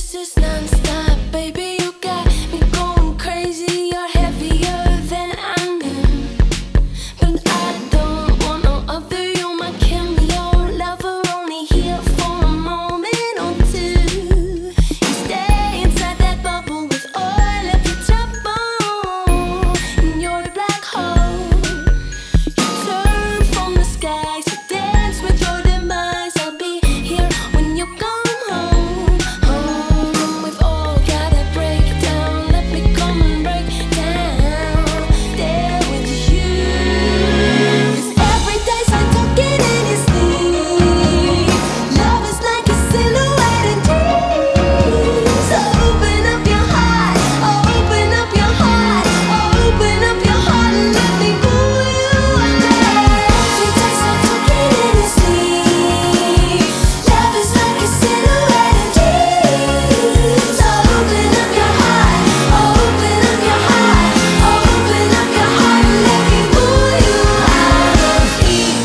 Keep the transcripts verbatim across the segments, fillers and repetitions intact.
This is non-stop, baby. You got me going crazy. You're heavier than I'm in, but I don't want no other. You're my cameo lover, only here for a moment or two. You stay inside that bubble with all of your trouble, and you're the black hole. You turn from the skies to dance with your demise. I'll be here when you come home. Home, we've all gotta break down. Let me come and break down there with you. 'Cause every day's like talking in your sleep. Love is like a silhouette in dreams. So open up your heart, oh, open up your heart, oh, open up your heart and let me pull you under. Every day's like talking in your sleep. Love is like a silhouette in dreams. So open up your heart, oh, open up your heart, oh, open up your heart and let me pull you out of here.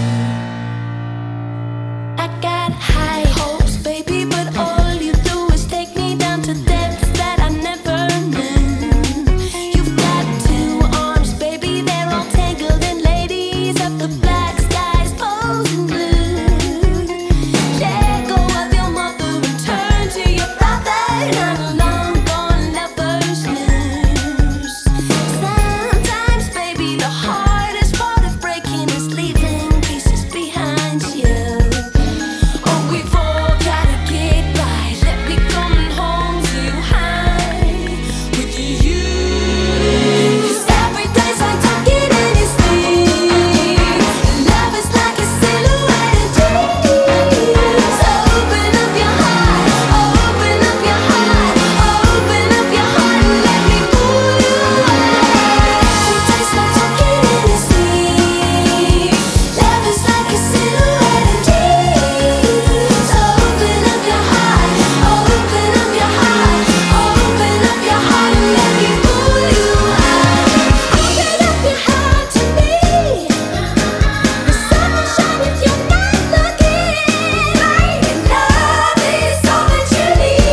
I got high hopes, baby, but all you do is take me down to depths that I never knew. You've got two arms, baby, they're all tangled in ladies of the black skies, posing blue. Let go of your mother and turn to your brother. Not a long gone lover's news. Sometimes, baby, the hardest part of breaking is leaving pieces behind you. Oh, we've all gotta get by. Let me come home to you high with you. 'Cause every day's like talking in your sleep. Love is like a silhouette in dreams. So open up your heart, oh, open up your heart, oh, open up your heart and let me pull you out. Every day's like talking in your sleep. Love is like a silhouette in dreams. So open up your heart, oh, open up your heart, oh, open up your heart and let me pull you out. Open up your heart to me. The sun will shine if you're not looking. And love is all that you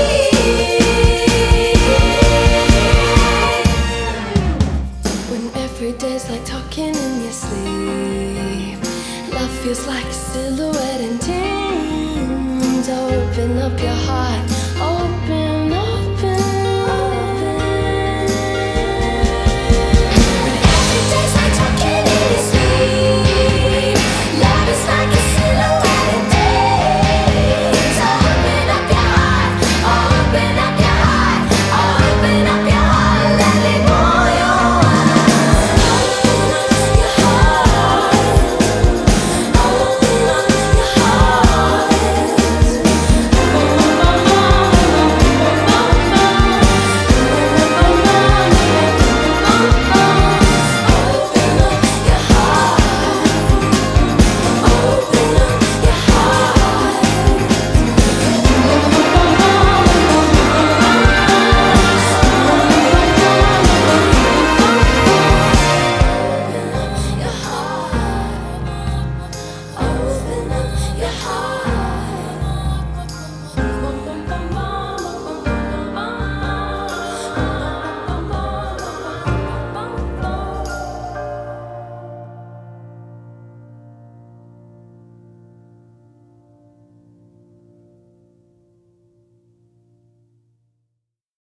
need. When every day's like talking in your sleep. Love feels like a silhouette in dreams. Open up your heart,